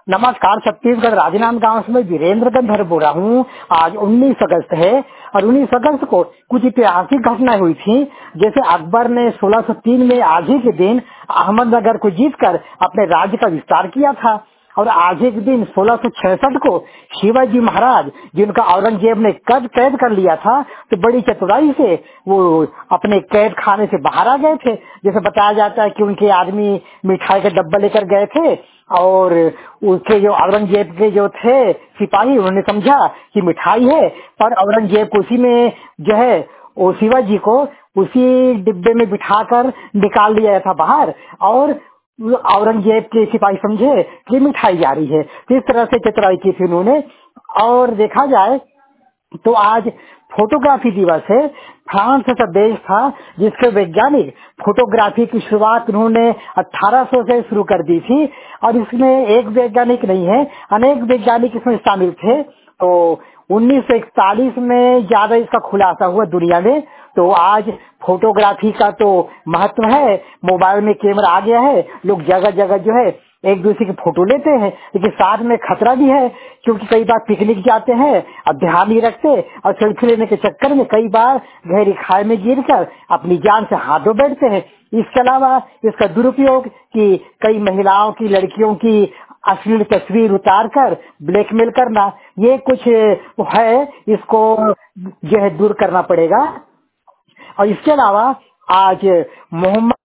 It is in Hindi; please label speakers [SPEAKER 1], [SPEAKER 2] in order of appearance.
[SPEAKER 1] नमस्कार, छत्तीसगढ़ राजनांदगांव से मैं वीरेंद्र गंधर बोल रहा हूँ। आज 19 अगस्त है और 19 अगस्त को कुछ ऐतिहासिक घटनाएं हुई थी। जैसे अकबर ने 1603 में आज ही के दिन अहमदनगर को जीतकर अपने राज्य का विस्तार किया था। और आज ही के दिन 1666 को शिवाजी महाराज, जिनका औरंगजेब ने कैद कर लिया था, तो बड़ी चतुराई से वो अपने कैद खाने से बाहर आ गए थे। जैसे बताया जाता है कि उनके आदमी मिठाई का डब्बा लेकर गए थे और उसके जो औरंगजेब के जो थे सिपाही, उन्होंने समझा कि मिठाई है, पर औरंगजेब को उसी में जो है वो शिवाजी को उसी डिब्बे में बिठाकर निकाल लिया था बाहर। और औरंगजेब के सिपाही समझे कि मिठाई जा रही है, तो इस तरह से चतुराई की थी उन्होंने। और देखा जाए तो आज फोटोग्राफी दिवस है। फ्रांस ऐसा देश था जिसके वैज्ञानिक फोटोग्राफी की शुरुआत उन्होंने 1800 से शुरू कर दी थी। और इसमें एक वैज्ञानिक नहीं है, अनेक वैज्ञानिक इसमें शामिल थे। तो 1941 में ज्यादा इसका खुलासा हुआ दुनिया में। तो आज फोटोग्राफी का तो महत्व है, मोबाइल में कैमरा आ गया है, लोग जगह जगह जो है एक दूसरे की फोटो लेते हैं। लेकिन साथ में खतरा भी है, क्योंकि कई बार पिकनिक जाते हैं और ध्यान नहीं रखते और सेल्फी लेने के चक्कर में कई बार गहरी खाई में गिरकर अपनी जान से हाथ धो बैठते हैं। इसके अलावा इसका दुरुपयोग कि कई महिलाओं की, लड़कियों की अश्लील तस्वीर उतार कर ब्लैकमेल करना, ये कुछ है, इसको जो है दूर करना पड़ेगा। और इसके अलावा आज मोहम्मद